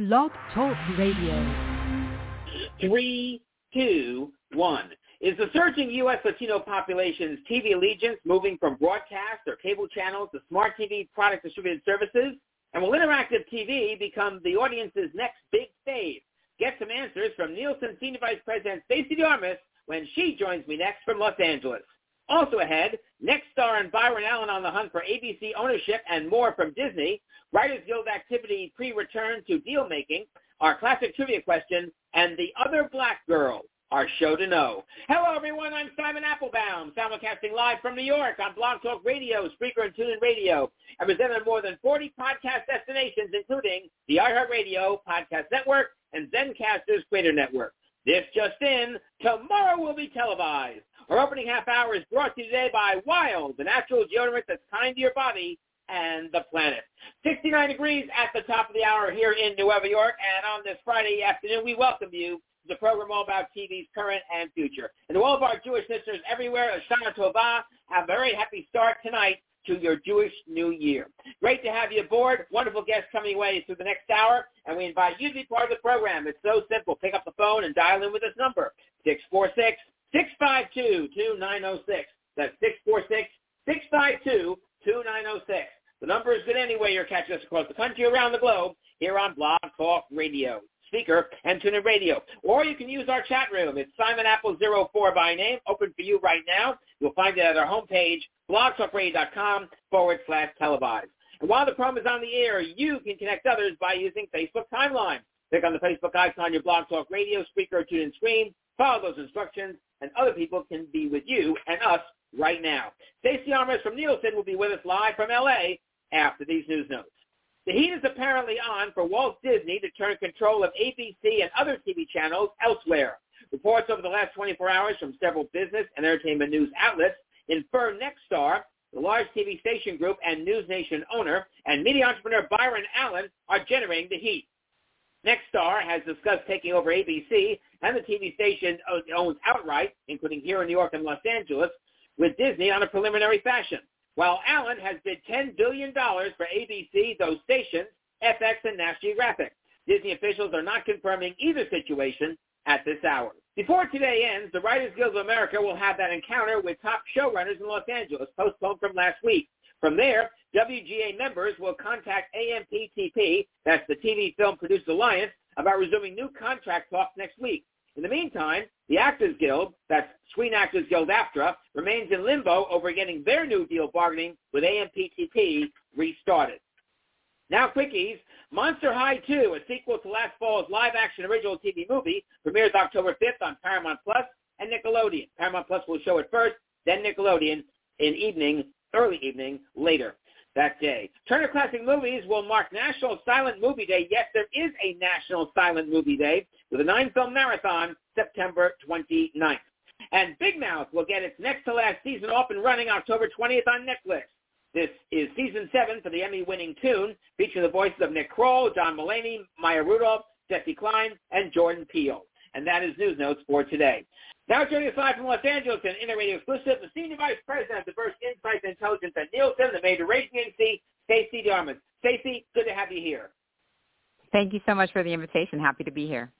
Blog Talk Radio. 3, 2, 1. Is the surging U.S. Latino population's TV allegiance moving from broadcast or cable channels to smart TV product distributed services? And will interactive TV become the audience's next big fave? Get some answers from Nielsen Senior Vice President Stacey DeArmas when she joins me next from Los Angeles. Also ahead, Nexstar and Byron Allen on the hunt for ABC ownership and more from Disney, Writers Guild activity pre-return to deal-making, our classic trivia question, and The Other Black Girl, our show to know. Hello, everyone. I'm Simon Applebaum, simulcasting live from New York on Blog Talk Radio, Spreaker, and TuneIn Radio. I present on more than 40 podcast destinations, including the iHeartRadio Podcast Network and Zencastr's Creator Network. This just in, tomorrow will be televised. Our opening half hour is brought to you today by Wild, the natural deodorant that's kind to your body and the planet. 69 degrees at the top of the hour here in New York, and on this Friday afternoon, we welcome you to the program all about TV's current and future. And to all of our Jewish listeners everywhere, Shana Tova, have a very happy start tonight to your Jewish New Year. Great to have you aboard. Wonderful guests coming away through the next hour, and we invite you to be part of the program. It's so simple. Pick up the phone and dial in with this number, 646-652-2906. That's 646-652-2906. The number is good anyway. You're catching us across the country, around the globe, here on Blog Talk Radio, Speaker, and TuneIn Radio. Or you can use our chat room. It's Simon Apple 04 by name, open for you right now. You'll find it at our homepage, blogtalkradio.com/televised. And while the program is on the air, you can connect others by using Facebook Timeline. Click on the Facebook icon on your Blog Talk Radio, Speaker, or TuneIn screen. Follow those instructions, and other people can be with you and us right now. Stacey DeArmas from Nielsen will be with us live from L.A. after these news notes. The heat is apparently on for Walt Disney to turn control of ABC and other TV channels elsewhere. Reports over the last 24 hours from several business and entertainment news outlets infer Nexstar, the large TV station group and News Nation owner, and media entrepreneur Byron Allen are generating the heat. Nexstar has discussed taking over ABC and the TV station owns outright, including here in New York and Los Angeles, with Disney on a preliminary fashion, while Allen has bid $10 billion for ABC, those stations, FX, and National Geographic. Disney officials are not confirming either situation at this hour. Before today ends, the Writers Guild of America will have that encounter with top showrunners in Los Angeles, postponed from last week. From there, WGA members will contact AMPTP, that's the TV Film Producers Alliance, about resuming new contract talks next week. In the meantime, the Actors Guild, that's Screen Actors Guild AFTRA, remains in limbo over getting their new deal bargaining with AMPTP restarted. Now quickies, Monster High 2, a sequel to last fall's live-action original TV movie, premieres October 5th on Paramount Plus and Nickelodeon. Paramount Plus will show it first, then Nickelodeon early evening later that day. Turner Classic Movies will mark National Silent Movie Day. Yes, there is a National Silent Movie Day with a 9-film marathon September 29th. And Big Mouth will get its next-to-last season off and running October 20th on Netflix. This is Season 7 for the Emmy-winning Tune, featuring the voices of Nick Kroll, John Mulaney, Maya Rudolph, Jesse Klein, and Jordan Peele. And that is News Notes for today. Now joining us live from Los Angeles, an Interradio exclusive, the Senior Vice President of Diverse Insights and Intelligence at Nielsen, the major rating agency, Stacey DeArmas. Stacey, good to have you here. Thank you so much for the invitation. Happy to be here.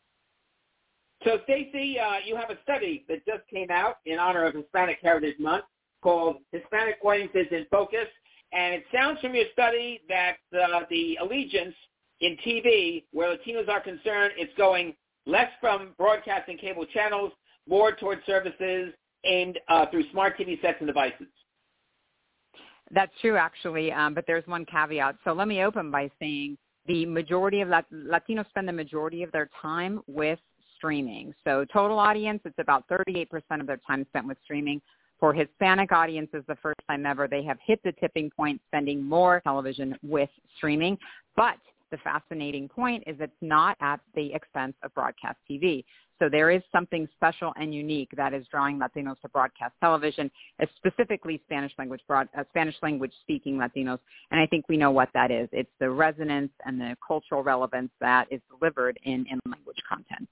So, Stacey, you have a study that just came out in honor of Hispanic Heritage Month called Hispanic Audiences in Focus, and it sounds from your study that the allegiance in TV, where Latinos are concerned, it's going less from broadcasting cable channels, more towards services aimed through smart TV sets and devices. That's true, actually, but there's one caveat. So let me open by saying the majority of Latinos spend the majority of their time with streaming. So total audience, it's about 38% of their time spent with streaming. For Hispanic audiences, the first time ever, they have hit the tipping point, spending more television with streaming. But the fascinating point is it's not at the expense of broadcast TV. So there is something special and unique that is drawing Latinos to broadcast television, specifically Spanish language speaking Latinos. And I think we know what that is. It's the resonance and the cultural relevance that is delivered in language content.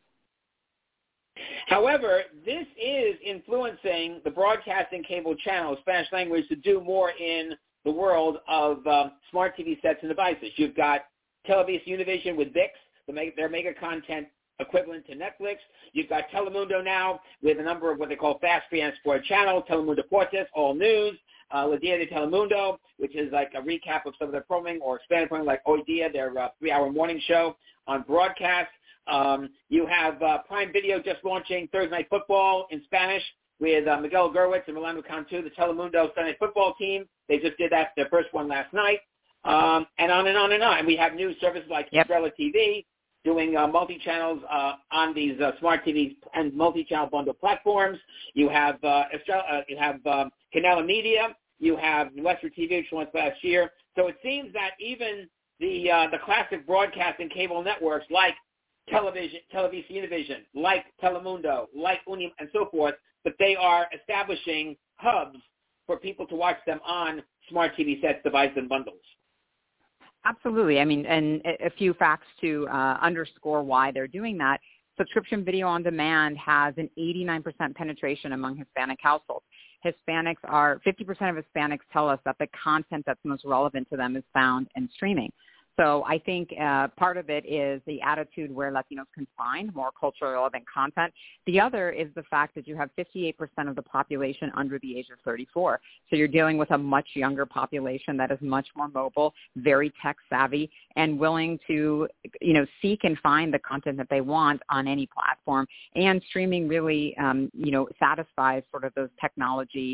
However, this is influencing the broadcasting cable channels, Spanish language, to do more in the world of smart TV sets and devices. You've got Televisa Univision with ViX, their mega content equivalent to Netflix. You've got Telemundo now with a number of what they call fast free and sport channels, Telemundo Deportes, All News, La Dia de Telemundo, which is like a recap of some of their programming, or expanded programming like Hoy Dia, their 3-hour morning show on broadcast. You have Prime Video just launching Thursday Night Football in Spanish with Miguel Gerwitz and Rolando Cantu, the Telemundo Sunday Night Football team. They just did that, their first one last night. And on and on and on. And we have new services like Estrella TV doing multi-channels on these smart TVs and multi-channel bundle platforms. You have Canela Media. You have Western TV, which launched last year. So it seems that even the classic broadcasting cable networks like Televisa Univision, like Telemundo, like Unium, and so forth, but they are establishing hubs for people to watch them on smart TV sets, devices, and bundles. Absolutely. I mean, and a few facts to underscore why they're doing that. Subscription video on demand has an 89% penetration among Hispanic households. 50% of Hispanics tell us that the content that's most relevant to them is found in streaming. So I think part of it is the attitude where Latinos can find more culturally relevant content. The other is the fact that you have 58% of the population under the age of 34. So you're dealing with a much younger population that is much more mobile, very tech savvy, and willing to, seek and find the content that they want on any platform. And streaming really, satisfies sort of those technology,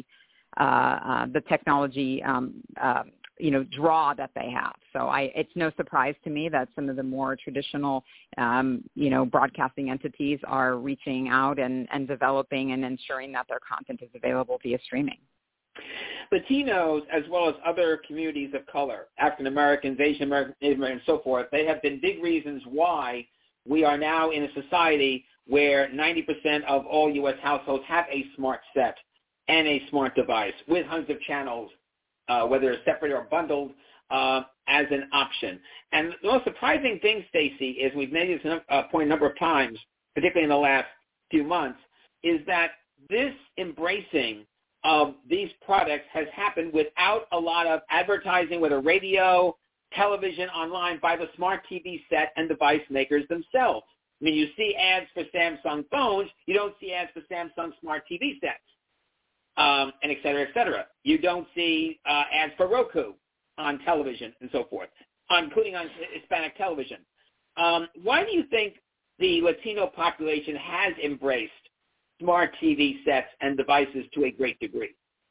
draw that they have. So it's no surprise to me that some of the more traditional, broadcasting entities are reaching out and developing and ensuring that their content is available via streaming. Latinos, as well as other communities of color, African Americans, Asian Americans, Native Americans, and so forth, they have been big reasons why we are now in a society where 90% of all U.S. households have a smart set and a smart device with hundreds of channels, whether it's separate or bundled, as an option. And the most surprising thing, Stacey, is we've made this point a number of times, particularly in the last few months, is that this embracing of these products has happened without a lot of advertising, whether radio, television, online, by the smart TV set and device makers themselves. I mean, you see ads for Samsung phones. You don't see ads for Samsung smart TV sets. And et cetera, et cetera. You don't see ads for Roku on television and so forth, including on Hispanic television. Why do you think the Latino population has embraced smart TV sets and devices to a great degree?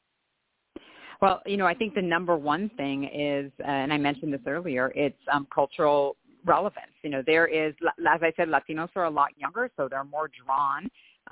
Well, I think the number one thing is, and I mentioned this earlier, it's cultural relevance. There is, as I said, Latinos are a lot younger, so they're more drawn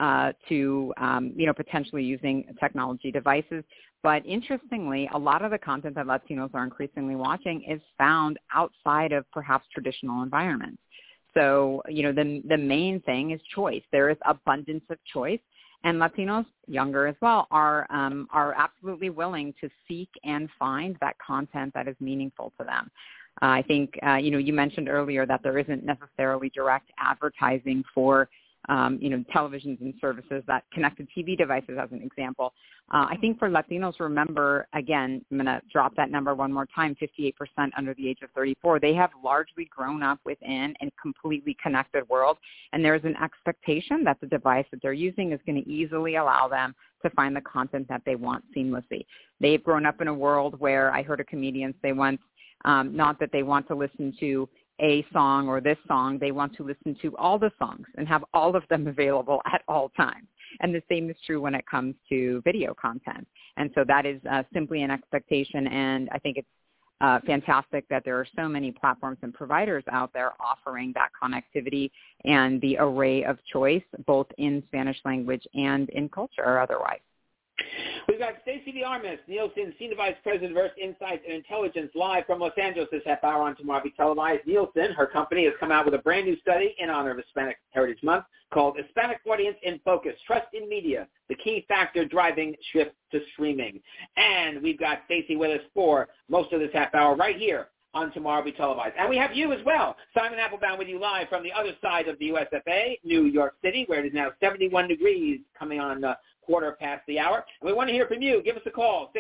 to potentially using technology devices. But interestingly, a lot of the content that Latinos are increasingly watching is found outside of perhaps traditional environments. So, the main thing is choice. There is abundance of choice. And Latinos, younger as well, are absolutely willing to seek and find that content that is meaningful to them. I think, you mentioned earlier that there isn't necessarily direct advertising for televisions and services, that connected TV devices as an example. I think for Latinos, remember, again, I'm going to drop that number one more time, 58% under the age of 34. They have largely grown up within a completely connected world, and there's an expectation that the device that they're using is going to easily allow them to find the content that they want seamlessly. They've grown up in a world where I heard a comedian say once, not that they want to listen to a song or this song, they want to listen to all the songs and have all of them available at all times. And the same is true when it comes to video content. And so that is simply an expectation, and I think it's fantastic that there are so many platforms and providers out there offering that connectivity and the array of choice, both in Spanish language and in culture or otherwise. We've got Stacey V. Armas, Nielsen Senior Vice President of Earth Insights and Intelligence, live from Los Angeles this half hour on Tomorrow Be Televised. Nielsen, her company, has come out with a brand new study in honor of Hispanic Heritage Month called Hispanic Audience in Focus, Trust in Media, the Key Factor Driving Shift to Streaming. And we've got Stacey with us for most of this half hour right here on Tomorrow Be Televised. And we have you as well. Simon Applebaum with you live from the other side of the USFA, New York City, where it is now 71 degrees coming on quarter past the hour. And we want to hear from you. Give us a call,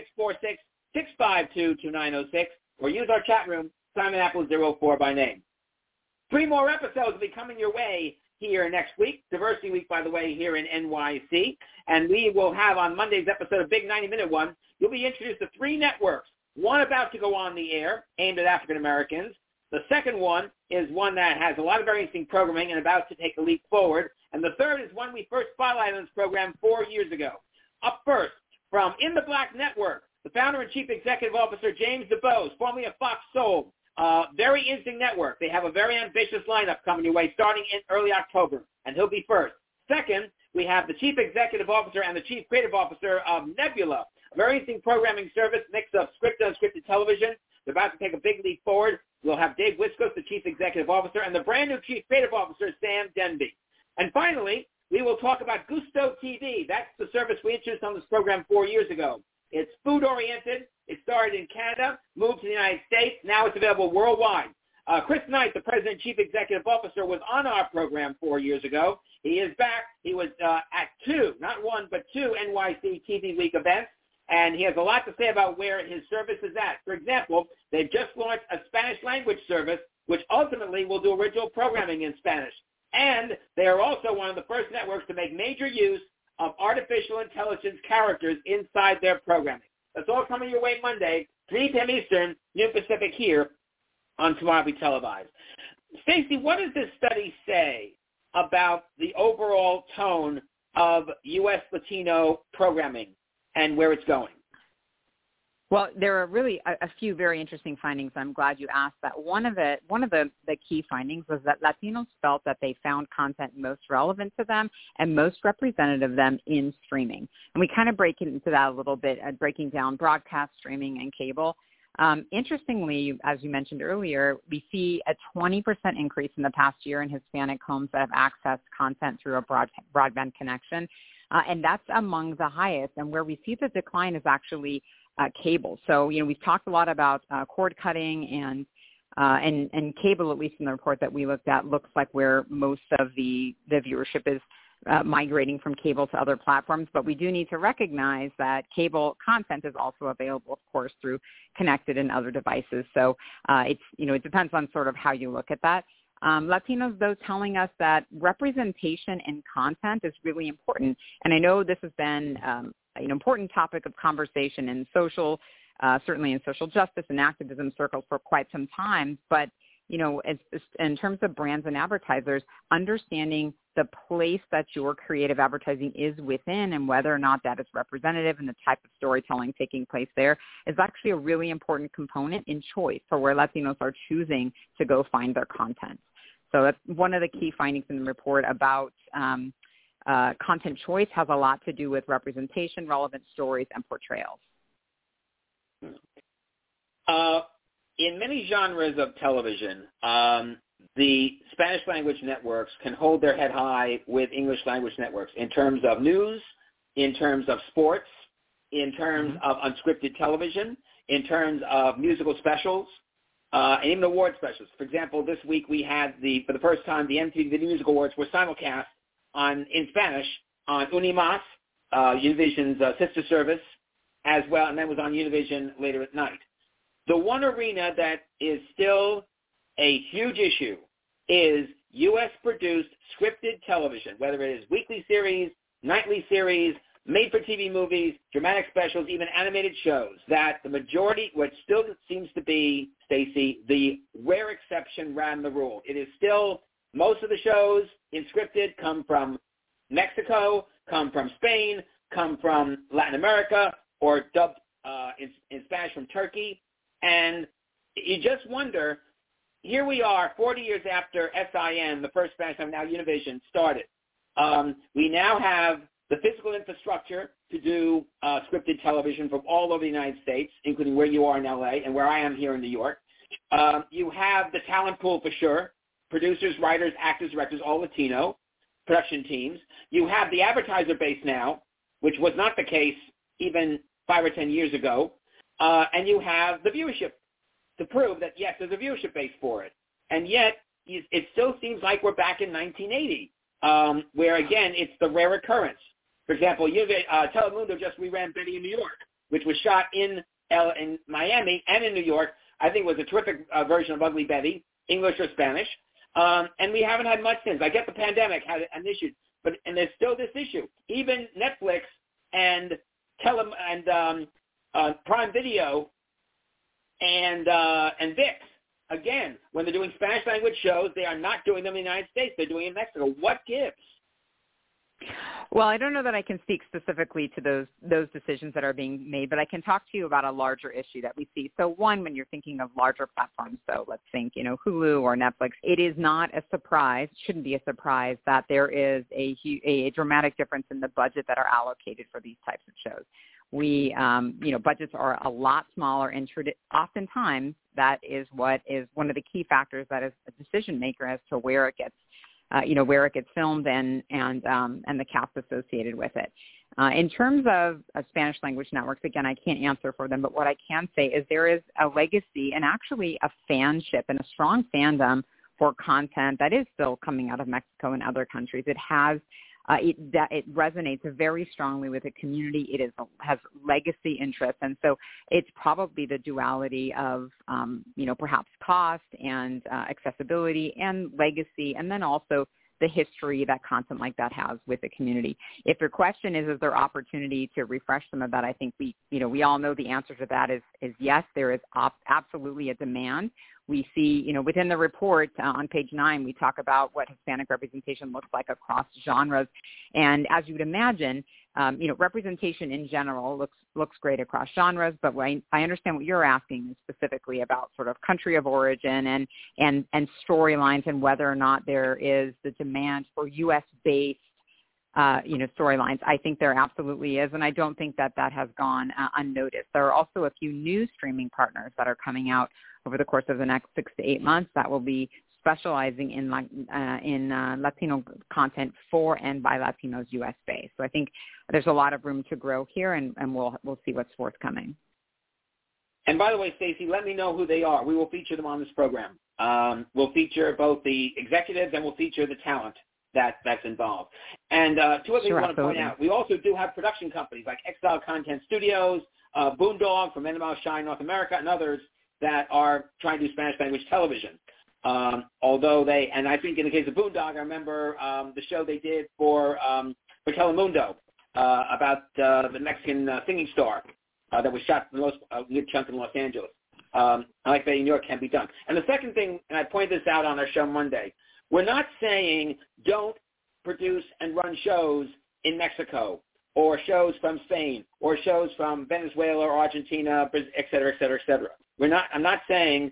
646-652-2906, or use our chat room, Simon Apple 04 by name. 3 more episodes will be coming your way here next week. Diversity Week, by the way, here in NYC. And we will have on Monday's episode, a big 90-minute one, you'll be introduced to 3 networks. One about to go on the air, aimed at African Americans. The second one is one that has a lot of very interesting programming and about to take a leap forward. And the third is one we first spotlighted on this program 4 years ago. Up first, from In the Black Network, the founder and chief executive officer, James DuBose, formerly of Fox Soul. Very interesting network. They have a very ambitious lineup coming your way starting in early October, and he'll be first. Second, we have the chief executive officer and the chief creative officer of Nebula, a very interesting programming service, mix of scripted and unscripted television. They're about to take a big leap forward. We'll have Dave Wiscos, the chief executive officer, and the brand new chief creative officer, Sam Denby. And finally, we will talk about Gusto TV. That's the service we introduced on this program 4 years ago. It's food-oriented. It started in Canada, moved to the United States. Now it's available worldwide. Chris Knight, the president and chief executive officer, was on our program 4 years ago. He is back. He was at 2, not 1, but 2 NYC TV Week events. And he has a lot to say about where his service is at. For example, they've just launched a Spanish language service, which ultimately will do original programming in Spanish. And they are also one of the first networks to make major use of artificial intelligence characters inside their programming. That's all coming your way Monday, 3 p.m. Eastern, noon Pacific here on Tomorrow Be Televised. Stacey, what does this study say about the overall tone of U.S. Latino programming and where it's going? Well, there are really a few very interesting findings. I'm glad you asked that. One of the key findings was that Latinos felt that they found content most relevant to them and most representative of them in streaming. And we kind of break into that a little bit, breaking down broadcast, streaming, and cable. Interestingly, as you mentioned earlier, we see a 20% increase in the past year in Hispanic homes that have accessed content through a broadband connection. And that's among the highest. And where we see the decline is actually cable. So, we've talked a lot about cord cutting and cable, at least in the report that we looked at, looks like where most of the viewership is migrating from cable to other platforms. But we do need to recognize that cable content is also available, of course, through connected and other devices. So it depends on sort of how you look at that. Latinos, though, telling us that representation in content is really important. And I know this has been an important topic of conversation in certainly in social justice and activism circles for quite some time. But, in terms of brands and advertisers, understanding the place that your creative advertising is within and whether or not that is representative and the type of storytelling taking place there is actually a really important component in choice for where Latinos are choosing to go find their content. So that's one of the key findings in the report about content choice has a lot to do with representation, relevant stories, and portrayals. In many genres of television, the Spanish language networks can hold their head high with English language networks in terms of news, in terms of sports, in terms of unscripted television, in terms of musical specials, and even award specials. For example, this week we had for the first time, the MTV Video Music Awards were simulcast in Spanish on Unimas, Univision's sister service, as well, and that was on Univision later at night. The one arena that is still a huge issue is U.S.-produced scripted television, whether it is weekly series, nightly series, made-for-TV movies, dramatic specials, even animated shows, that the majority, what still seems to be, Stacey, the rare exception rather than the rule. It is still, most of the shows in scripted come from Mexico, come from Spain, come from Latin America, or dubbed in Spanish from Turkey. And you just wonder, here we are 40 years after SIN, the first Spanish time, now Univision, started. We now have the physical infrastructure to do scripted television from all over the United States, including where you are in L.A. and where I am here in New York. You have the talent pool for sure, producers, writers, actors, directors, all Latino production teams. You have the advertiser base now, which was not the case even 5 or 10 years ago. And you have the viewership to prove that, yes, there's a viewership base for it. And yet, it still seems like we're back in 1980, where, again, it's the rare occurrence. For example, Telemundo just reran Betty in New York, which was shot in Miami and in New York. I think it was a terrific version of Ugly Betty, English or Spanish. And we haven't had much since. I get the pandemic had an issue, and there's still this issue. Even Netflix and Prime Video and ViX, again, when they're doing Spanish language shows, they are not doing them in the United States. They're doing it in Mexico. What gives? Well, I don't know that I can speak specifically to those decisions that are being made, but I can talk to you about a larger issue that we see. So one, when you're thinking of larger platforms, so let's think, Hulu or Netflix, it is not a surprise, shouldn't be a surprise that there is a dramatic difference in the budget that are allocated for these types of shows. We, budgets are a lot smaller, and oftentimes that is what is one of the key factors that is a decision maker as to where it gets where it gets filmed and the cast associated with it. In terms of Spanish language networks, again, I can't answer for them, but what I can say is there is a legacy and actually a fanship and a strong fandom for content that is still coming out of Mexico and other countries. It has it resonates very strongly with the community. It has legacy interest, and so it's probably the duality of perhaps cost and accessibility and legacy, and then also the history that content like that has with the community. If your question is there opportunity to refresh some of that, I think we all know the answer to that is yes. There is absolutely a demand. We see, within the report on page 9, we talk about what Hispanic representation looks like across genres. And as you would imagine, representation in general looks great across genres, but I understand what you're asking is specifically about sort of country of origin and storylines and whether or not there is the demand for U.S.-based storylines. I think there absolutely is, and I don't think that has gone unnoticed. There are also a few new streaming partners that are coming out over the course of the next 6 to 8 months that will be specializing in Latino content for and by Latinos U.S.-based. So I think there's a lot of room to grow here, and we'll see what's forthcoming. And by the way, Stacey, let me know who they are. We will feature them on this program. We'll feature both the executives and we'll feature the talent that's involved. And two other things I want to point out. We also do have production companies like Exile Content Studios, Boondog from Endemol Shine North America, and others that are trying to do Spanish language television. Although and I think in the case of Boondog, I remember the show they did for Telemundo about the Mexican singing star that was shot for the most good chunk in Los Angeles. I like that in New York can be done. And the second thing, and I pointed this out on our show Monday, we're not saying don't produce and run shows in Mexico or shows from Spain or shows from Venezuela or Argentina, et cetera, et cetera, et cetera. We're not saying,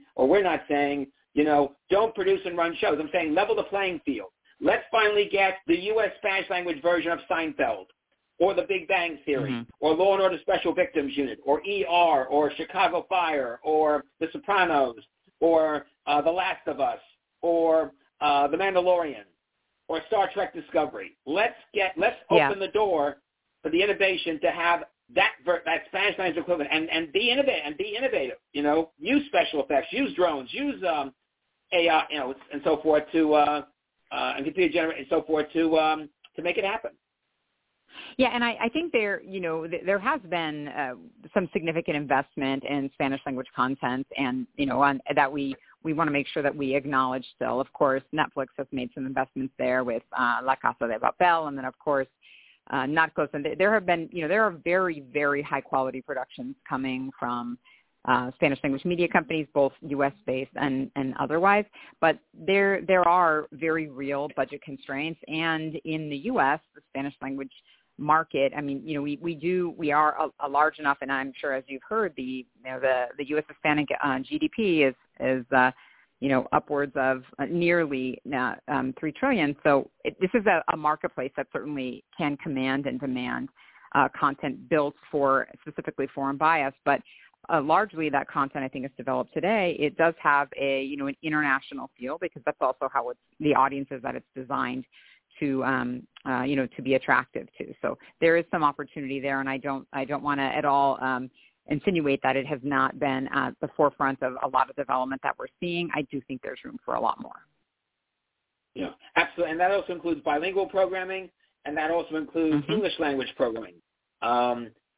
don't produce and run shows. I'm saying level the playing field. Let's finally get the U.S. Spanish language version of Seinfeld or The Big Bang Theory or Law and Order Special Victims Unit or ER or Chicago Fire or The Sopranos or The Last of Us or The Mandalorian or Star Trek Discovery. Let's open the door for the innovation to have that Spanish language equivalent and be innovative. Use special effects, use drones, use AI, and so forth to and computer generate and so forth to make it happen. Yeah, and I think there has been some significant investment in Spanish language content, and on that we want to make sure that we acknowledge still. Of course, Netflix has made some investments there with La Casa de Papel, and then of course Narcos. And there have been there are very, very high quality productions coming from Spanish language media companies, both U.S. based and otherwise. But there are very real budget constraints, and in the U.S., the Spanish language market. I mean, we are a large enough, and I'm sure as you've heard, the U.S. Hispanic GDP is upwards of nearly $3 trillion. So this is a marketplace that certainly can command and demand content built specifically for and by us, but largely that content I think is developed today. It does have an international feel because that's also how the audiences that it's designed to to be attractive to. So there is some opportunity there, and I don't want to at all insinuate that it has not been at the forefront of a lot of development that we're seeing. I do think there's room for a lot more. Yeah, absolutely, and that also includes bilingual programming, and that also includes English language programming.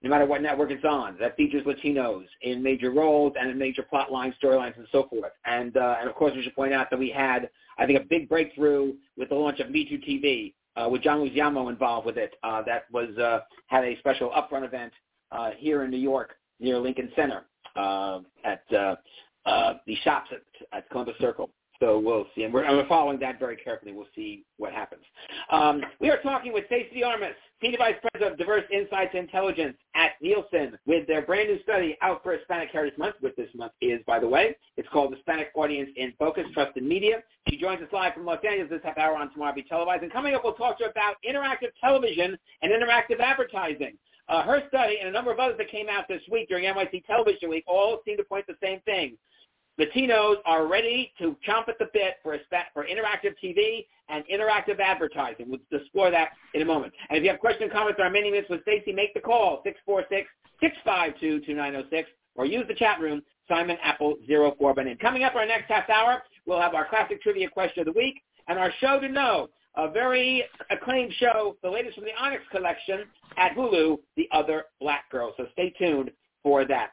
no matter what network it's on, that features Latinos in major roles and in major plot lines, storylines, and so forth. And of course, we should point out that we had, I think, a big breakthrough with the launch of Me Too TV, with John Luciano involved with it. That was had a special upfront event here in New York near Lincoln Center at the shops at Columbus Circle. So we'll see. And we're following that very carefully. We'll see what happens. We are talking with Stacey Armas, Senior Vice President of Diverse Insights and Intelligence at Nielsen, with their brand new study out for Hispanic Heritage Month, which this month is, by the way. It's called Hispanic Audience in Focus, Trusted Media. She joins us live from Los Angeles this half hour on Tomorrow Be Televised. And coming up, we'll talk to her about interactive television and interactive advertising. Her study and a number of others that came out this week during NYC Television Week all seem to point the same thing. Latinos are ready to chomp at the bit for interactive TV and interactive advertising. We'll explore that in a moment. And if you have questions and comments on our mini minutes with Stacey, make the call, 646-652-2906, or use the chat room, Simon Apple 04 by name. Coming up our next half hour, we'll have our classic trivia question of the week and our show to know, a very acclaimed show, the latest from the Onyx collection at Hulu, The Other Black Girl. So stay tuned for that.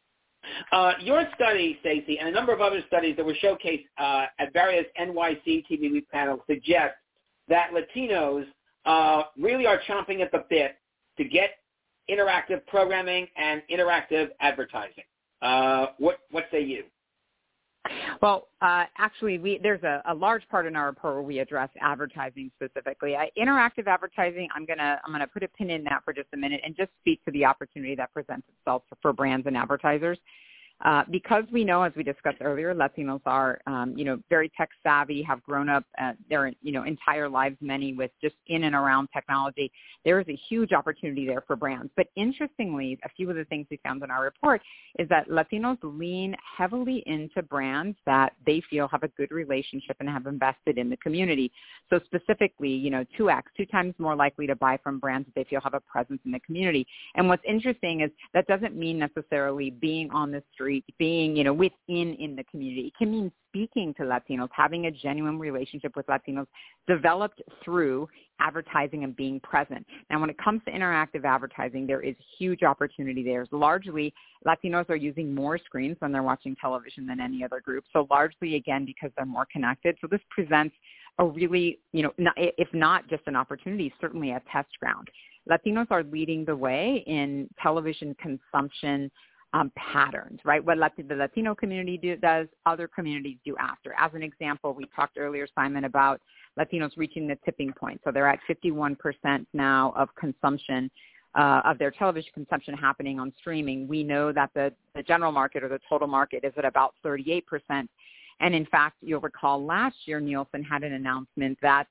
Your study, Stacey, and a number of other studies that were showcased at various NYC TV Week panels suggest that Latinos really are chomping at the bit to get interactive programming and interactive advertising. What say you? Well, actually, there's a large part in our report where we address advertising specifically. Interactive advertising, I'm gonna put a pin in that for just a minute and just speak to the opportunity that presents itself for brands and advertisers. Because we know, as we discussed earlier, Latinos are, very tech savvy, have grown up their, entire lives, many with just in and around technology. There is a huge opportunity there for brands. But interestingly, a few of the things we found in our report is that Latinos lean heavily into brands that they feel have a good relationship and have invested in the community. So specifically, 2x, 2 times more likely to buy from brands that they feel have a presence in the community. And what's interesting is that doesn't mean necessarily being on the street, being, within in the community. It can mean speaking to Latinos, having a genuine relationship with Latinos developed through advertising and being present. Now, when it comes to interactive advertising, there is huge opportunity there. Largely, Latinos are using more screens when they're watching television than any other group. So largely, again, because they're more connected. So this presents a really, if not just an opportunity, certainly a test ground. Latinos are leading the way in television consumption patterns, right? What the Latino community does, other communities do after. As an example, we talked earlier, Simon, about Latinos reaching the tipping point. So they're at 51% now of consumption, of their television consumption happening on streaming. We know that the general market or the total market is at about 38%. And in fact, you'll recall last year, Nielsen had an announcement that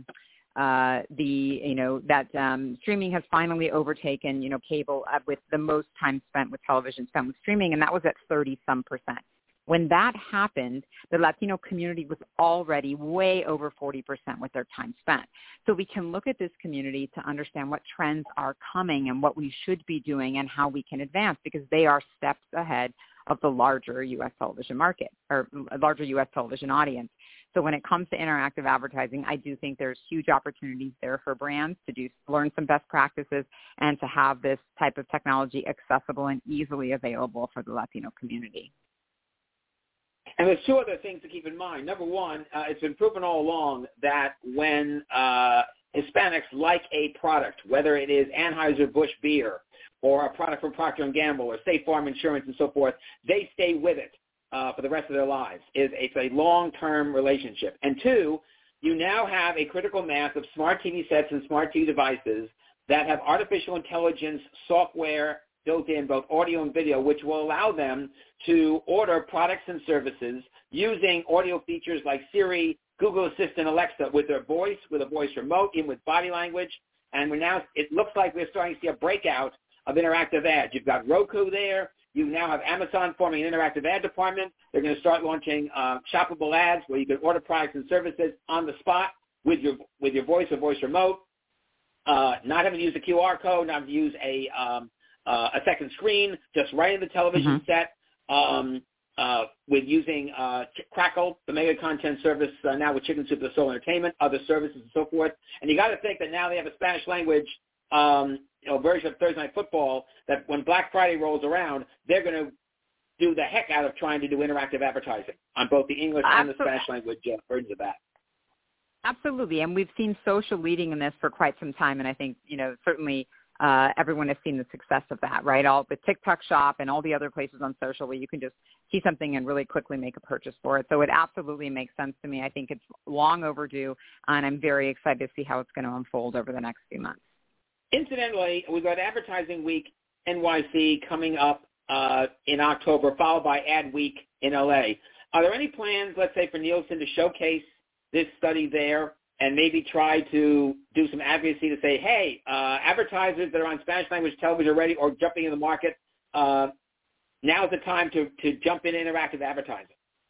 streaming has finally overtaken, cable with the most time spent with television spent with streaming, and that was at 30-some%. When that happened, the Latino community was already way over 40% with their time spent. So we can look at this community to understand what trends are coming and what we should be doing and how we can advance, because they are steps ahead of the larger U.S. television market or larger U.S. television audience. So when it comes to interactive advertising, I do think there's huge opportunities there for brands to learn some best practices and to have this type of technology accessible and easily available for the Latino community. And there's 2 other things to keep in mind. Number one, it's been proven all along that when Hispanics like a product, whether it is Anheuser-Busch beer or a product from Procter & Gamble or State Farm Insurance and so forth, they stay with it for the rest of their lives. It's a long-term relationship. And 2, you now have a critical mass of smart TV sets and smart TV devices that have artificial intelligence software built in, both audio and video, which will allow them to order products and services using audio features like Siri, Google Assistant, Alexa, with their voice, with a voice remote, in with body language. And it looks like we're starting to see a breakout of interactive ads. You've got Roku there. You now have Amazon forming an interactive ad department. They're going to start launching shoppable ads where you can order products and services on the spot with your voice or voice remote, not having to use a QR code, not having to use a second screen, just right in the television set, with using Crackle, the mega content service, now with Chicken Soup for the Soul Entertainment, other services and so forth. And you got to think that now they have a Spanish language version of Thursday Night Football, that when Black Friday rolls around, they're going to do the heck out of trying to do interactive advertising on both the English and the Spanish language versions of that. Absolutely, and we've seen social leading in this for quite some time, and I think, certainly everyone has seen the success of that, right? All the TikTok Shop and all the other places on social where you can just see something and really quickly make a purchase for it. So it absolutely makes sense to me. I think it's long overdue, and I'm very excited to see how it's going to unfold over the next few months. Incidentally, we've got Advertising Week NYC coming up in October, followed by Ad Week in LA. Are there any plans, let's say, for Nielsen to showcase this study there and maybe try to do some advocacy to say, hey, advertisers that are on Spanish language television already or jumping in the market, now's the time to jump in interactive advertising?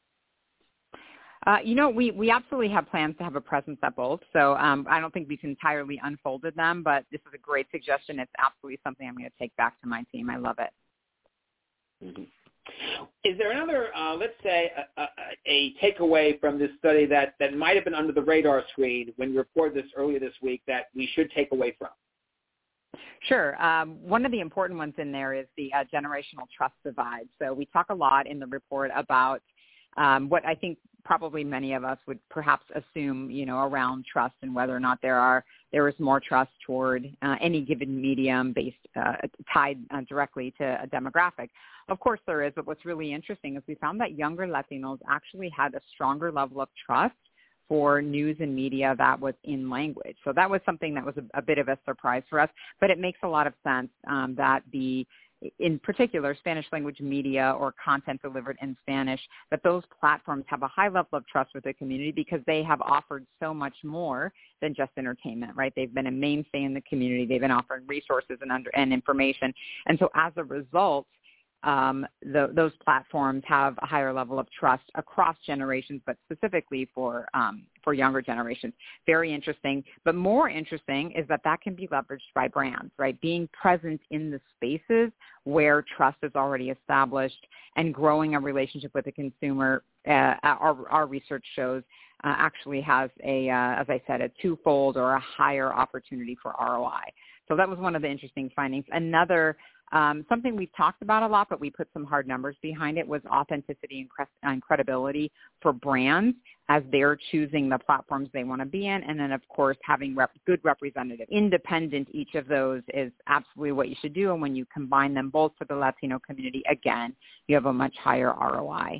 We absolutely have plans to have a presence at both. So I don't think we've entirely unfolded them, but this is a great suggestion. It's absolutely something I'm going to take back to my team. I love it. Mm-hmm. Is there another, let's say, a takeaway from this study that might have been under the radar screen when you reported this earlier this week that we should take away from? Sure. One of the important ones in there is the generational trust divide. So we talk a lot in the report about what I think probably many of us would perhaps assume, around trust and whether or not there is more trust toward any given medium based tied directly to a demographic. Of course there is, but what's really interesting is we found that younger Latinos actually had a stronger level of trust for news and media that was in language. So that was something that was a bit of a surprise for us, but it makes a lot of sense that in particular, Spanish language media or content delivered in Spanish, that those platforms have a high level of trust with the community because they have offered so much more than just entertainment, right? They've been a mainstay in the community. They've been offering resources and information. And so as a result, those platforms have a higher level of trust across generations, but specifically for younger generations. Very interesting. But more interesting is that can be leveraged by brands, right? Being present in the spaces where trust is already established and growing a relationship with the consumer, our research shows actually has as I said, a twofold or a higher opportunity for ROI. So that was one of the interesting findings. Another something we've talked about a lot, but we put some hard numbers behind it, was authenticity and credibility for brands as they're choosing the platforms they want to be in. And then, of course, having good representatives. Independent, each of those is absolutely what you should do. And when you combine them both for the Latino community, again, you have a much higher ROI.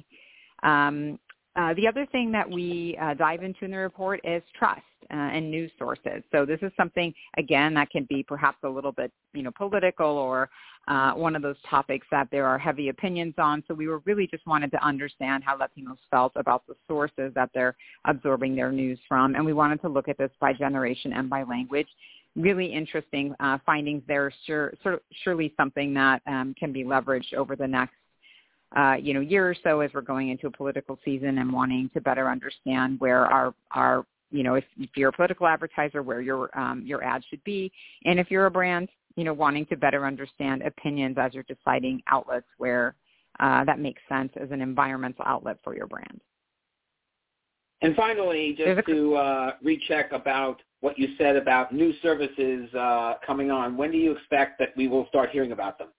The other thing that we dive into in the report is trust and news sources. So this is something, again, that can be perhaps a little bit, political or one of those topics that there are heavy opinions on. So we really just wanted to understand how Latinos felt about the sources that they're absorbing their news from. And we wanted to look at this by generation and by language. Really interesting findings there. Surely something that can be leveraged over the next year or so as we're going into a political season and wanting to better understand where our if you're a political advertiser, where your ad should be, and if you're a brand, wanting to better understand opinions as you're deciding outlets where that makes sense as an environmental outlet for your brand. And finally, just to recheck about what you said about new services coming on, when do you expect that we will start hearing about them?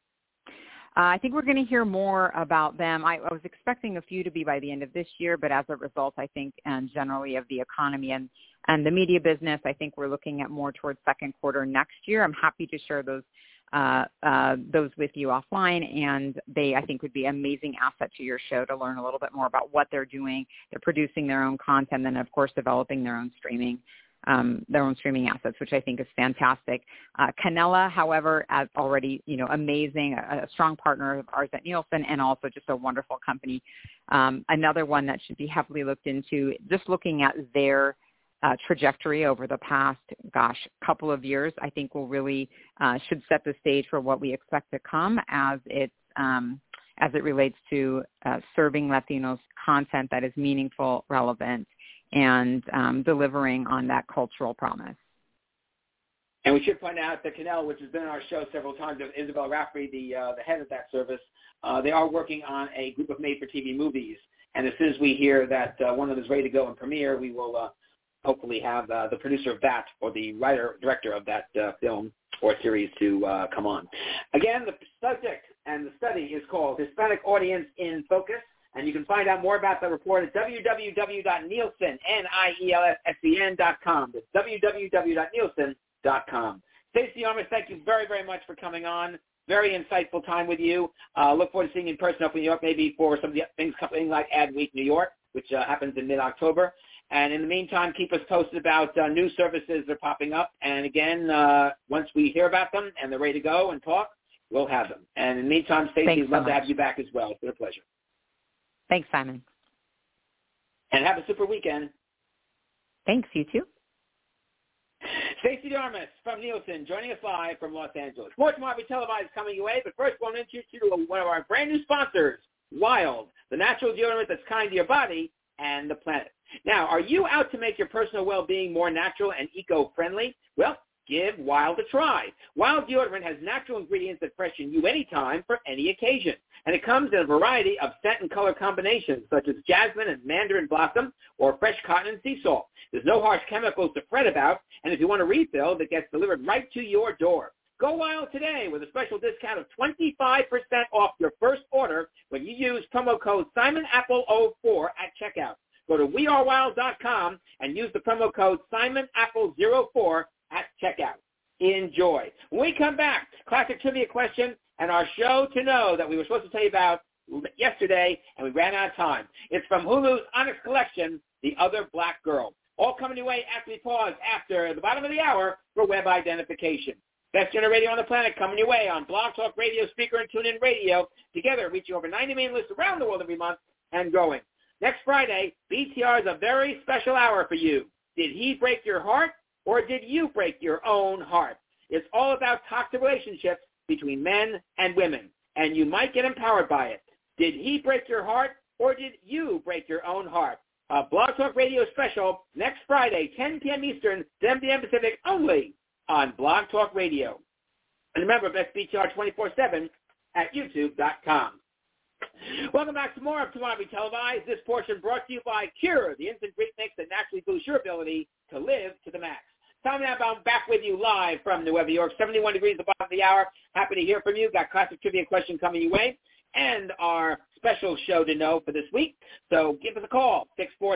I think we're going to hear more about them. I was expecting a few to be by the end of this year, but as a result, I think, and generally of the economy and the media business, I think we're looking at more towards second quarter next year. I'm happy to share those with you offline, and they, I think, would be an amazing asset to your show to learn a little bit more about what they're doing. They're producing their own content and, of course, developing their own streaming assets, which I think is fantastic. Canela, however, as already, amazing, a strong partner of ours at Nielsen, and also just a wonderful company. Another one that should be heavily looked into, just looking at their trajectory over the past, couple of years, I think will really should set the stage for what we expect to come as it relates to serving Latinos content that is meaningful, relevant, and delivering on that cultural promise. And we should point out that Canela, which has been on our show several times, Isabel Rafferty, the head of that service, they are working on a group of made-for-TV movies. And as soon as we hear that one of them is ready to go and premiere, we will hopefully have the producer of that or the director of that film or series to come on. Again, the subject and the study is called Hispanic Audience in Focus, and you can find out more about the report at www.nielsen.com. That's www.nielsen.com. Stacey Armas, thank you very, very much for coming on. Very insightful time with you. Look forward to seeing you in person up in New York, maybe for some of the things coming like Ad Week New York, which happens in mid-October. And in the meantime, keep us posted about new services that are popping up. And again, once we hear about them and they're ready to go and talk, we'll have them. And in the meantime, Stacey, we'd love to have you back as well. It's been a pleasure. Thanks, Simon. And have a super weekend. Thanks, you too. Stacey Armas from Nielsen joining us live from Los Angeles. More tomorrow will be televised coming your way, but first I want to introduce you to one of our brand new sponsors, Wild, the natural deodorant that's kind to your body and the planet. Now, are you out to make your personal well-being more natural and eco-friendly? Well, give Wild a try. Wild deodorant has natural ingredients that freshen you anytime for any occasion. And it comes in a variety of scent and color combinations, such as jasmine and mandarin blossom or fresh cotton and sea salt. There's no harsh chemicals to fret about, and if you want a refill, that gets delivered right to your door. Go Wild today with a special discount of 25% off your first order when you use promo code SimonApple04 at checkout. Go to wearewild.com and use the promo code SimonApple04 at checkout. Enjoy. When we come back, classic trivia question and our show to know that we were supposed to tell you about yesterday, and we ran out of time. It's from Hulu's Onyx collection, The Other Black Girl. All coming your way after we pause after the bottom of the hour for web identification. Best Internet radio on the planet coming your way on Blog Talk Radio, Speaker, and TuneIn Radio. Together, reaching over 90 million listeners around the world every month and growing. Next Friday, BTR is a very special hour for you. Did he break your heart, or did you break your own heart? It's all about toxic relationships between men and women, and you might get empowered by it. Did he break your heart, or did you break your own heart? A Blog Talk Radio special next Friday, 10 p.m. Eastern, 10 p.m. Pacific, only on Blog Talk Radio. And remember, best BTR 24/7 at YouTube.com. Welcome back to more of Tomorrow Be Televised. This portion brought to you by Cure, the instant Greek mix that naturally boosts your ability to live to the max. Simon Applebaum back with you live from New York, 71 degrees at the bottom of the hour. Happy to hear from you. Got classic trivia question coming your way and our special show to know for this week. So give us a call,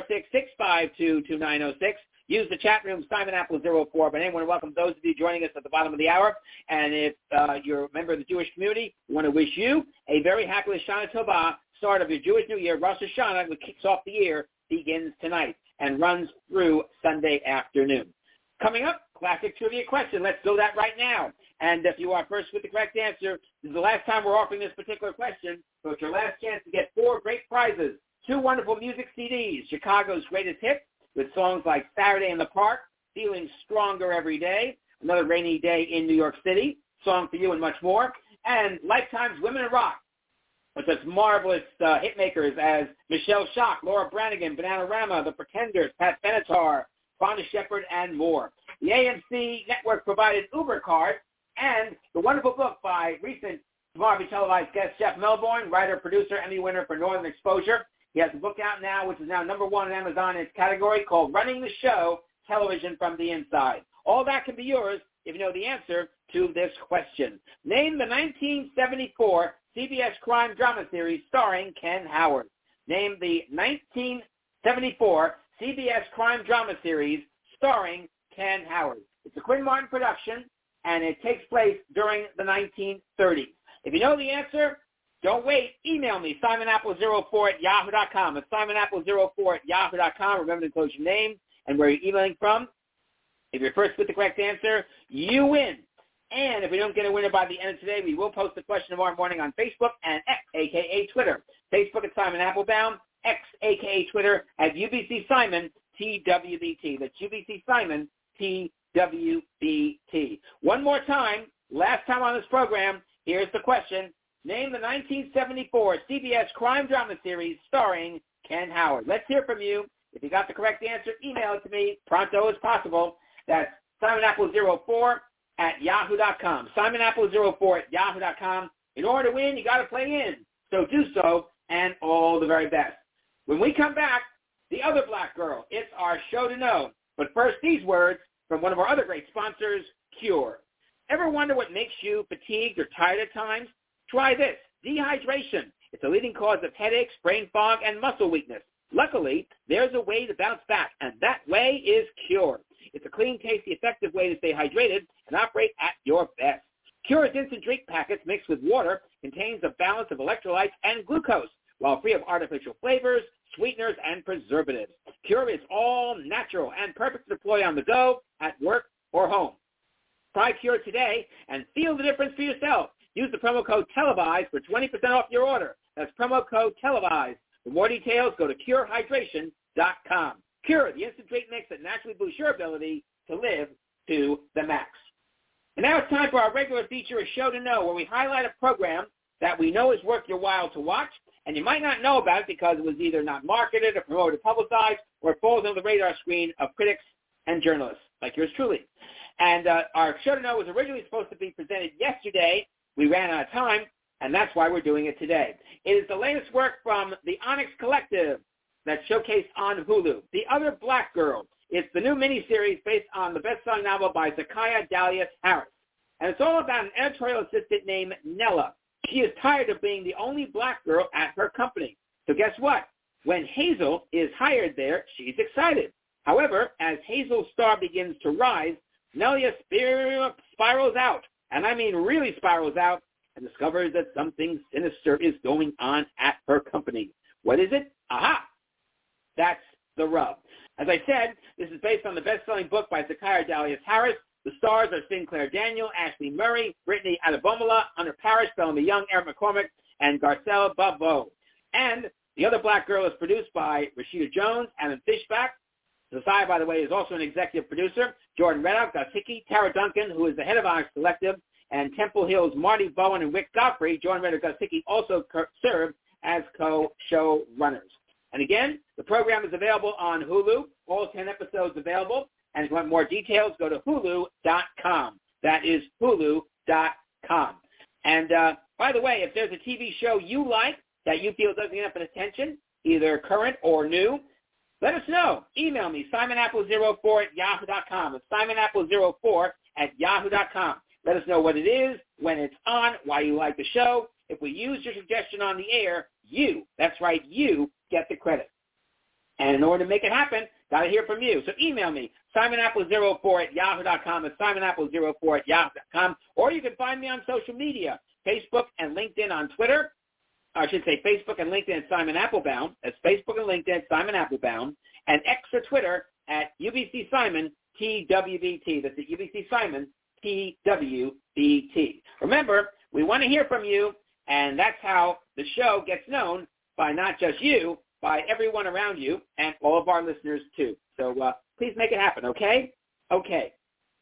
646-652-2906. Use the chat room, SimonApple04. But anyway, welcome those of you joining us at the bottom of the hour. And if you're a member of the Jewish community, we want to wish you a very happy Shana Tova, start of your Jewish New Year. Rosh Hashanah, which kicks off the year, begins tonight and runs through Sunday afternoon. Coming up, classic trivia question. Let's do that right now. And if you are first with the correct answer, this is the last time we're offering this particular question, so it's your last chance to get 4 great prizes. 2 wonderful music CDs, Chicago's Greatest Hits, with songs like Saturday in the Park, Feeling Stronger Every Day, Another Rainy Day in New York City, Song for You, and much more. And Lifetime's Women in Rock, with such marvelous hit makers as Michelle Shock, Laura Branigan, Bananarama, The Pretenders, Pat Benatar, Fonda Shepard, and more. The AMC network provided Uber card and the wonderful book by recent Tomorrow Be Televised guest Jeff Melbourne, writer, producer, Emmy winner for Northern Exposure. He has a book out now, which is now #1 on Amazon in its category, called Running the Show, Television from the Inside. All that can be yours if you know the answer to this question. Name the 1974 CBS crime drama series starring Ken Howard. Name the 1974 CBS crime drama series starring Ken Howard. It's a Quinn Martin production, and it takes place during the 1930s. If you know the answer, don't wait. Email me, SimonApple04 at yahoo.com. It's SimonApple04 at yahoo.com. Remember to enclose your name and where you're emailing from. If you're first with the correct answer, you win. And if we don't get a winner by the end of today, we will post the question tomorrow morning on Facebook and X, a.k.a. Twitter. Facebook at Simon Applebaum, X, a.k.a. Twitter at UBC Simon, TWBT. That's UBC Simon, TWBT. One more time, last time on this program, here's the question. Name the 1974 CBS crime drama series starring Ken Howard. Let's hear from you. If you got the correct answer, email it to me pronto as possible. That's SimonApple04 at yahoo.com. SimonApple04 at yahoo.com. In order to win, you got to play in. So do so, and all the very best. When we come back, The Other Black Girl. It's our show to know. But first, these words from one of our other great sponsors, Cure. Ever wonder what makes you fatigued or tired at times? Try this, dehydration. It's a leading cause of headaches, brain fog, and muscle weakness. Luckily, there's a way to bounce back, and that way is Cure. It's a clean, tasty, effective way to stay hydrated and operate at your best. Cure's instant drink packets mixed with water contains a balance of electrolytes and glucose, while free of artificial flavors, sweeteners, and preservatives. Cure is all natural and perfect to deploy on the go, at work, or home. Try Cure today and feel the difference for yourself. Use the promo code TELEVISE for 20% off your order. That's promo code TELEVISE. For more details, go to curehydration.com. Cure, the instant drink mix that naturally boosts your ability to live to the max. And now it's time for our regular feature, A Show to Know, where we highlight a program that we know is worth your while to watch, and you might not know about it because it was either not marketed or promoted or publicized, or it falls on the radar screen of critics and journalists, like yours truly. And our Show to Know was originally supposed to be presented yesterday. We ran out of time, and that's why we're doing it today. It is the latest work from the Onyx Collective that's showcased on Hulu. The Other Black Girl. It's the new miniseries based on the best-selling novel by Zakiya Dallas Harris. And it's all about an editorial assistant named Nella. She is tired of being the only black girl at her company. So guess what? When Hazel is hired there, she's excited. However, as Hazel's star begins to rise, Nelia spirals out, and I mean really spirals out, and discovers that something sinister is going on at her company. What is it? Aha! That's the rub. As I said, this is based on the best-selling book by Zakiya Dallas Harris. The stars are Sinclair Daniel, Ashley Murray, Brittany Adebomola, Hunter Parrish, Bellamy Young, Eric McCormick, and Garcelle Bavo. And The Other Black Girl is produced by Rashida Jones, Adam Fishback. Zakiya, by the way, is also an executive producer. Jordan Reddock, Gus Hickey, Tara Duncan, who is the head of Onyx Collective, and Temple Hill's Marty Bowen and Rick Godfrey. Jordan Reddock, Gus Hickey also served as co-show runners. And again, the program is available on Hulu, all 10 episodes available. And if you want more details, go to hulu.com. That is hulu.com. And by the way, if there's a TV show you like that you feel doesn't get enough attention, either current or new, let us know. Email me, simonapple04@yahoo.com. It's simonapple04@yahoo.com. Let us know what it is, when it's on, why you like the show. If we use your suggestion on the air, you, that's right, you get the credit. And in order to make it happen, got to hear from you. So email me, simonapple04@yahoo.com. It's simonapple04@yahoo.com. Or you can find me on social media, Facebook and LinkedIn on Twitter. I should say Facebook and LinkedIn at Simon Applebaum. That's Facebook and LinkedIn at Simon Applebaum. And X or Twitter at UBC Simon TWBT. That's at UBC Simon TWBT. Remember, we want to hear from you, and that's how the show gets known by not just you, by everyone around you, and all of our listeners too. So please make it happen, okay? Okay.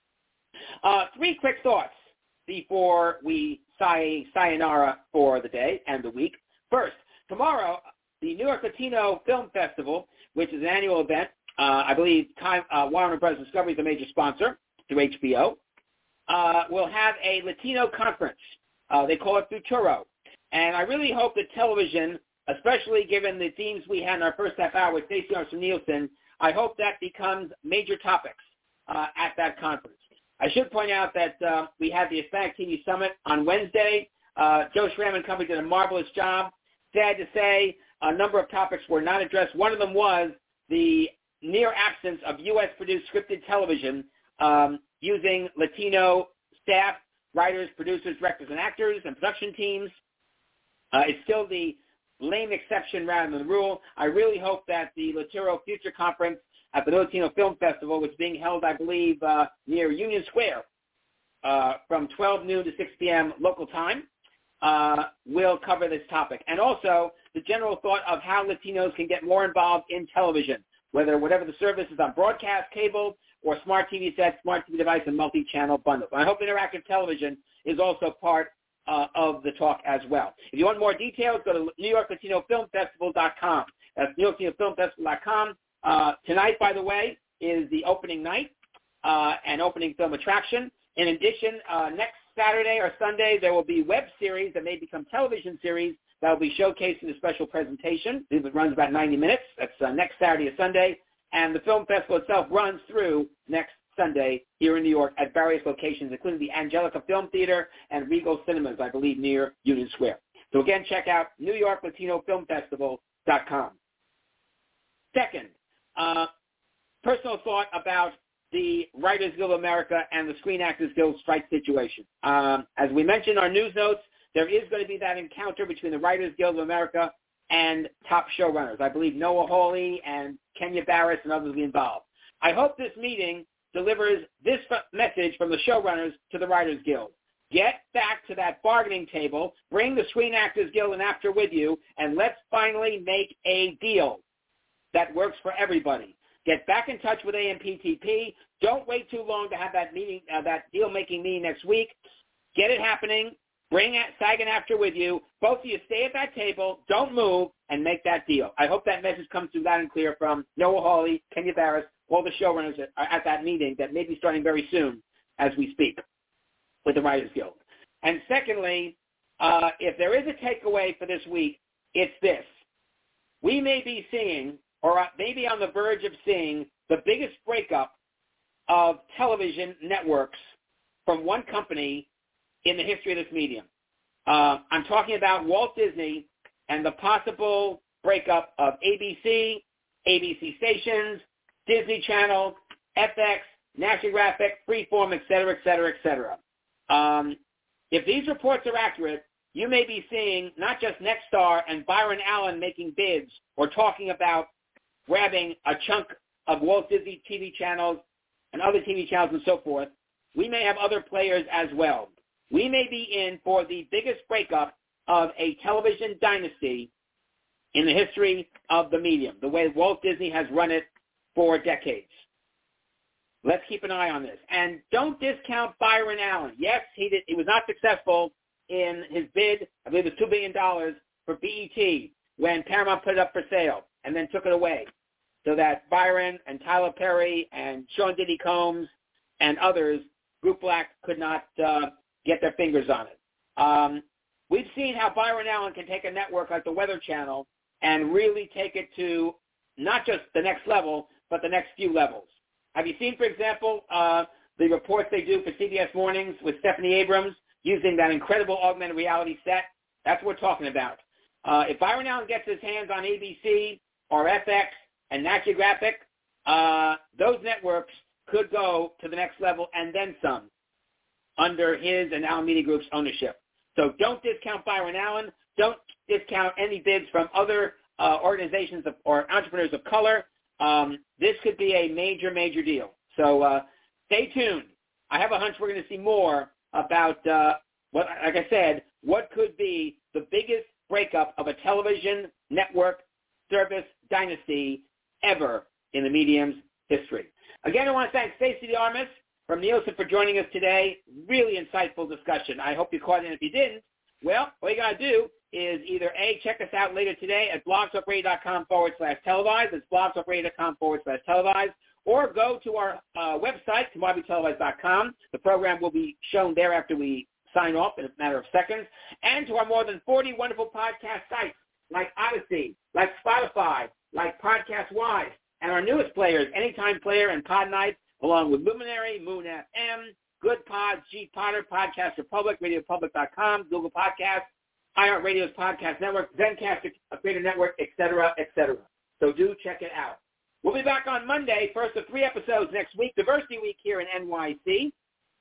3 quick thoughts before we say sayonara for the day and the week. First, tomorrow, the New York Latino Film Festival, which is an annual event, I believe Warner Bros. Discovery is a major sponsor through HBO, will have a Latino conference. They call it Futuro. And I really hope that television, especially given the themes we had in our first half hour with Stacey Armstrong-Nielsen, I hope that becomes major topics at that conference. I should point out that we had the Hispanic TV Summit on Wednesday. Joe Schramm and company did a marvelous job. Sad to say, a number of topics were not addressed. One of them was the near absence of U.S.-produced scripted television using Latino staff, writers, producers, directors, and actors, and production teams. It's still the lame exception rather than the rule. I really hope that the Latino Future Conference at the Latino Film Festival, which is being held, I believe, near Union Square from 12 noon to 6 p.m. local time, will cover this topic. And also the general thought of how Latinos can get more involved in television, whatever the service is on broadcast, cable, or smart TV sets, smart TV device, and multi-channel bundles. I hope interactive television is also part of the talk as well. If you want more details, go to NewYorkLatinoFilmFestival.com. That's NewYorkLatinoFilmFestival.com. Tonight, by the way, is the opening night and opening film attraction. In addition, next Saturday or Sunday, there will be web series that may become television series that will be showcased in a special presentation. It runs about 90 minutes. That's next Saturday or Sunday. And the film festival itself runs through next Sunday here in New York at various locations, including the Angelica Film Theater and Regal Cinemas, I believe, near Union Square. So again, check out NewYorkLatinoFilmFestival.com. Second, personal thought about the Writers Guild of America and the Screen Actors Guild strike situation. As we mentioned in our news notes, there is going to be that encounter between the Writers Guild of America and top showrunners. I believe Noah Hawley and Kenya Barris and others will be involved. I hope this meeting delivers this message from the showrunners to the Writers Guild. Get back to that bargaining table, bring the Screen Actors Guild and AFTRA with you, and let's finally make a deal that works for everybody. Get back in touch with AMPTP. Don't wait too long to have that meeting, that deal-making meeting next week. Get it happening. Bring SAG and AFTRA with you. Both of you stay at that table, don't move, and make that deal. I hope that message comes through loud and clear from Noah Hawley, Kenya Barris, all the showrunners at that meeting that may be starting very soon as we speak with the Writers Guild. And secondly, if there is a takeaway for this week, it's this. We may be seeing, or maybe on the verge of seeing, the biggest breakup of television networks from one company in the history of this medium. I'm talking about Walt Disney and the possible breakup of ABC, ABC stations, Disney Channel, FX, National Geographic, Freeform, et cetera, et cetera, et cetera. If these reports are accurate, you may be seeing not just Nexstar and Byron Allen making bids or talking about grabbing a chunk of Walt Disney TV channels and other TV channels and so forth. We may have other players as well. We may be in for the biggest breakup of a television dynasty in the history of the medium, the way Walt Disney has run it for decades. Let's keep an eye on this. And don't discount Byron Allen. Yes, he was not successful in his bid, I believe it was $2 billion for BET when Paramount put it up for sale and then took it away, so that Byron and Tyler Perry and Sean Diddy Combs and others, Group Black, could not get their fingers on it. We've seen how Byron Allen can take a network like the Weather Channel and really take it to not just the next level, but the next few levels. Have you seen, for example, the reports they do for CBS Mornings with Stephanie Abrams using that incredible augmented reality set? That's what we're talking about. If Byron Allen gets his hands on ABC or FX and National Geographic, those networks could go to the next level and then some under his and Allen Media Group's ownership. So don't discount Byron Allen. Don't discount any bids from other organizations or entrepreneurs of color. This could be a major, major deal. So stay tuned. I have a hunch we're going to see more about, like I said, what could be the biggest breakup of a television network service dynasty ever in the medium's history. Again, I want to thank Stacey DeArmas from Nielsen for joining us today. Really insightful discussion. I hope you caught it. If you didn't, well, all you got to do is either A, check us out later today at blogtalkradio.com/televised. It's blogtalkradio.com/televised. Or go to our website, commoditybetelevised.com. The program will be shown there after we sign off in a matter of seconds. And to our more than 40 wonderful podcast sites like Odyssey, like Spotify, like Podcast Wise, and our newest players, Anytime Player and Podnight, along with Luminary, Moon FM, Good Pods, G Potter, Podcast Republic, RadioPublic.com, Google Podcasts, iHeartRadio's Podcast Network, Zencastr, Creator Network, et cetera, et cetera. So do check it out. We'll be back on Monday, first of 3 episodes next week, Diversity Week here in NYC.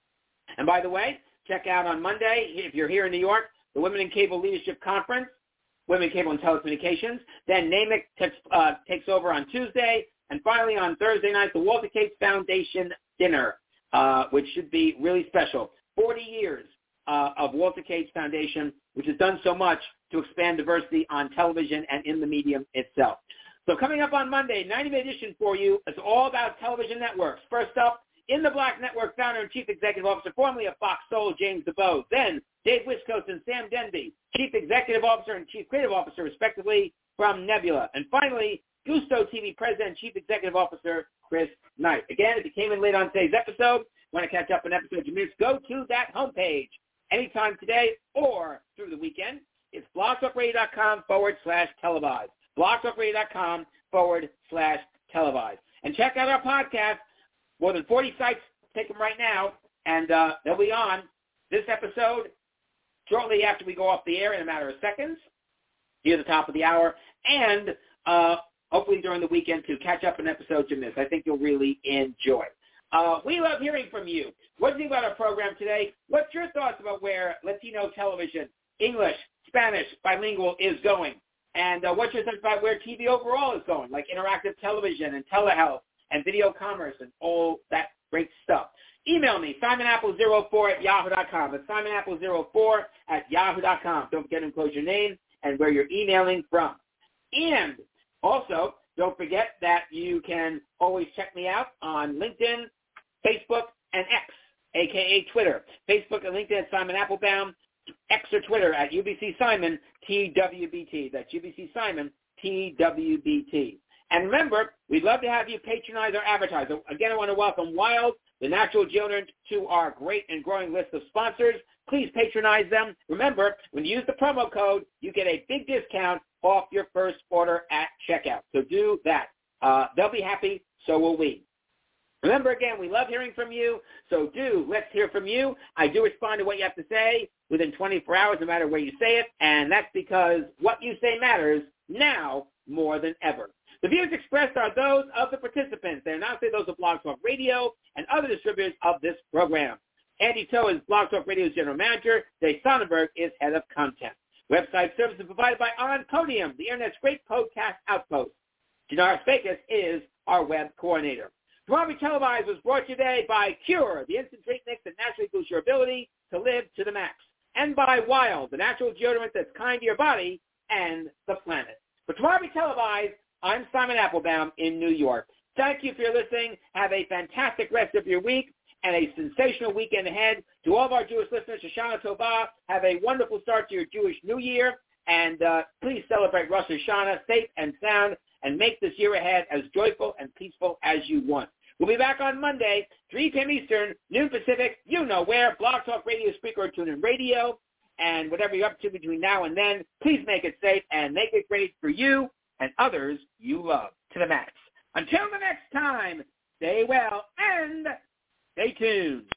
And by the way, check out on Monday, if you're here in New York, the Women in Cable Leadership Conference, Women in Cable and Telecommunications. Then NAMIC takes over on Tuesday. And finally, on Thursday night, the Walter Cates Foundation Dinner, which should be really special. 40 years of Walter Cates Foundation, which has done so much to expand diversity on television and in the medium itself. So coming up on Monday, 90-minute edition for you. It's all about television networks. First up, In the Black Network founder and Chief Executive Officer, formerly of Fox Soul, James DeBose. Then Dave Wiscoast and Sam Denby, Chief Executive Officer and Chief Creative Officer, respectively, from Nebula. And finally, Gusto TV President and Chief Executive Officer, Chris Knight. Again, if you came in late on today's episode, want to catch up on episodes you missed, go to that homepage anytime today or through the weekend. It's blogtalkradio.com/televised. blogtalkradio.com/televised. And check out our podcast. More than 40 sites, take them right now, and they'll be on this episode shortly after we go off the air in a matter of seconds, near the top of the hour, and hopefully during the weekend to catch up on episodes you missed. I think you'll really enjoy. We love hearing from you. What do you think about our program today? What's your thoughts about where Latino television, English, Spanish, bilingual is going? And what's your thoughts about where TV overall is going, like interactive television and telehealth and video commerce and all that great stuff? Email me, simonapple04@yahoo.com. It's simonapple04@yahoo.com. Don't forget to enclose your name and where you're emailing from. And also, don't forget that you can always check me out on LinkedIn, Facebook, and X, a.k.a. Twitter. Facebook and LinkedIn at Simon Applebaum, X or Twitter at UBC Simon TWBT. That's UBC Simon TWBT. And remember, we'd love to have you patronize our advertiser. Again, I want to welcome Wild, the natural deodorant, to our great and growing list of sponsors. Please patronize them. Remember, when you use the promo code, you get a big discount off your first order at checkout. So do that. They'll be happy, so will we. Remember, again, we love hearing from you, so let's hear from you. I do respond to what you have to say within 24 hours, no matter where you say it, and that's because what you say matters now more than ever. The views expressed are those of the participants. They are not those of Blog Talk Radio and other distributors of this program. Andy Toe is Blog Talk Radio's general manager. Dave Sonnenberg is head of content. Website services provided by On Podium, the Internet's great podcast outpost. Janaris Fakis is our web coordinator. Tomorrow Televised was brought to you today by Cure, the instant drink mix that naturally boosts your ability to live to the max, and by Wild, the natural deodorant that's kind to your body and the planet. For Tomorrow Televised, I'm Simon Applebaum in New York. Thank you for your listening. Have a fantastic rest of your week and a sensational weekend ahead. To all of our Jewish listeners, Shoshana Tova, have a wonderful start to your Jewish New Year, and please celebrate Rosh Hashanah safe and sound and make this year ahead as joyful and peaceful as you want. We'll be back on Monday, 3 p.m. Eastern, noon Pacific, you know where, Blog Talk Radio, Speaker, or TuneIn Radio, and whatever you're up to between now and then, please make it safe and make it great for you and others you love to the max. Until the next time, stay well and stay tuned.